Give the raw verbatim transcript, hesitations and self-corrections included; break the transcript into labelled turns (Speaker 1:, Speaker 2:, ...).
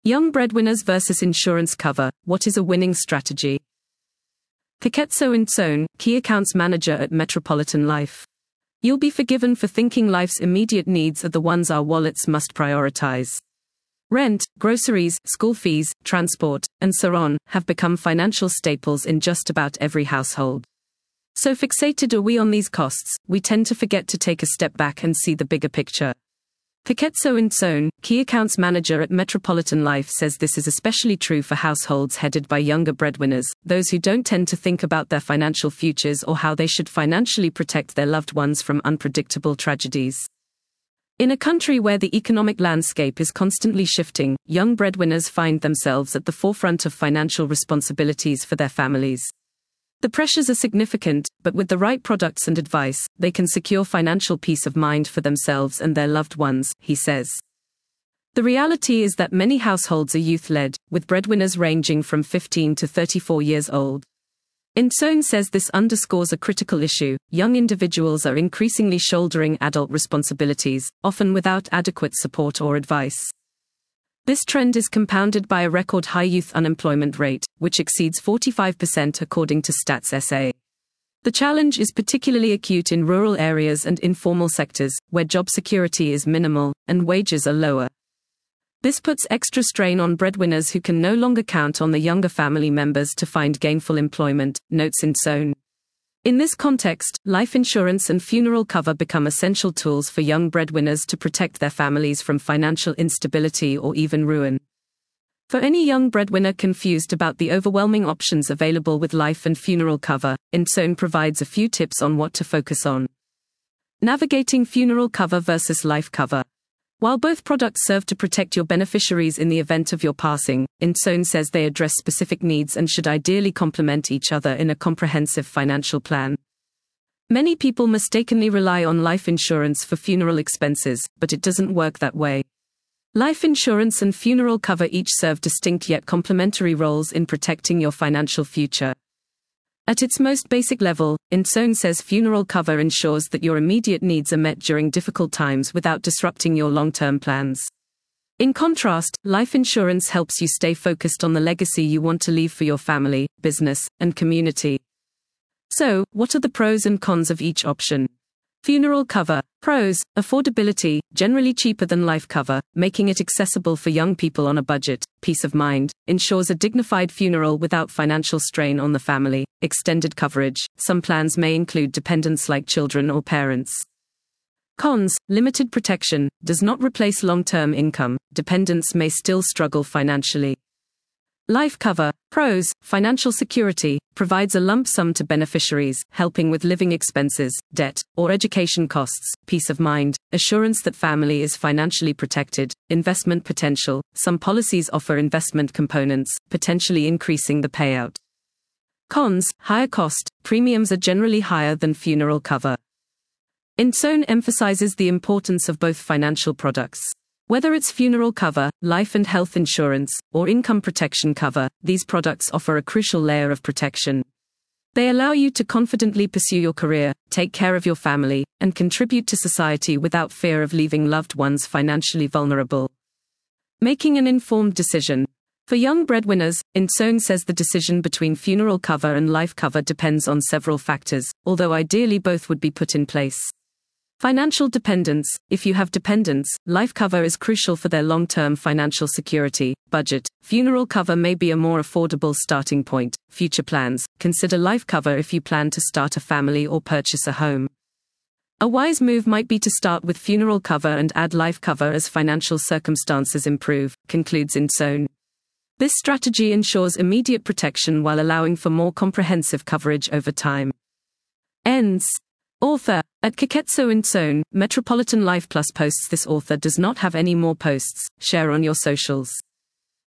Speaker 1: Young breadwinners versus insurance cover. What is a winning strategy? Keketso Nsone, Key Accounts Manager at Metropolitan Life. You'll be forgiven for thinking life's immediate needs are the ones our wallets must prioritize. Rent, groceries, school fees, transport, and so on have become financial staples in just about every household. So fixated are we on these costs, we tend to forget to take a step back and see the bigger picture. Keketso Nsone, Key Accounts Manager at Metropolitan Life, says this is especially true for households headed by younger breadwinners, those who don't tend to think about their financial futures or how they should financially protect their loved ones from unpredictable tragedies. In a country where the economic landscape is constantly shifting, young breadwinners find themselves at the forefront of financial responsibilities for their families. The pressures are significant, but with the right products and advice, they can secure financial peace of mind for themselves and their loved ones, he says. The reality is that many households are youth-led, with breadwinners ranging from fifteen to thirty-four years old. Nsone says this underscores a critical issue. Young individuals are increasingly shouldering adult responsibilities, often without adequate support or advice. This trend is compounded by a record high youth unemployment rate, which exceeds forty-five percent according to Stats S A. The challenge is particularly acute in rural areas and informal sectors, where job security is minimal, and wages are lower. This puts extra strain on breadwinners who can no longer count on the younger family members to find gainful employment, notes Nsone. In this context, life insurance and funeral cover become essential tools for young breadwinners to protect their families from financial instability or even ruin. For any young breadwinner confused about the overwhelming options available with life and funeral cover, Nsone provides a few tips on what to focus on. Navigating funeral cover versus life cover. While both products serve to protect your beneficiaries in the event of your passing, Nsone says they address specific needs and should ideally complement each other in a comprehensive financial plan. Many people mistakenly rely on life insurance for funeral expenses, but it doesn't work that way. Life insurance and funeral cover each serve distinct yet complementary roles in protecting your financial future. At its most basic level, Nsone says funeral cover ensures that your immediate needs are met during difficult times without disrupting your long-term plans. In contrast, life insurance helps you stay focused on the legacy you want to leave for your family, business, and community. So, what are the pros and cons of each option? Funeral cover. Pros: affordability, generally cheaper than life cover, making it accessible for young people on a budget. Peace of mind, ensures a dignified funeral without financial strain on the family. Extended coverage, some plans may include dependents like children or parents. Cons: limited protection, does not replace long-term income, dependents may still struggle financially. Life cover. Pros: financial security, provides a lump sum to beneficiaries, helping with living expenses, debt, or education costs. Peace of mind, assurance that family is financially protected. Investment potential, some policies offer investment components, potentially increasing the payout. Cons: higher cost, premiums are generally higher than funeral cover. Nsone emphasizes the importance of both financial products. Whether it's funeral cover, life and health insurance, or income protection cover, these products offer a crucial layer of protection. They allow you to confidently pursue your career, take care of your family, and contribute to society without fear of leaving loved ones financially vulnerable. Making an informed decision. For young breadwinners, Nsone says the decision between funeral cover and life cover depends on several factors, although ideally both would be put in place. Financial dependence. If you have dependents, life cover is crucial for their long-term financial security. Budget. Funeral cover may be a more affordable starting point. Future plans. Consider life cover if you plan to start a family or purchase a home. A wise move might be to start with funeral cover and add life cover as financial circumstances improve, concludes Nsone. This strategy ensures immediate protection while allowing for more comprehensive coverage over time. Ends. Author. At Keketso Nsone, Metropolitan Life Plus posts. This author does not have any more posts. Share on your socials.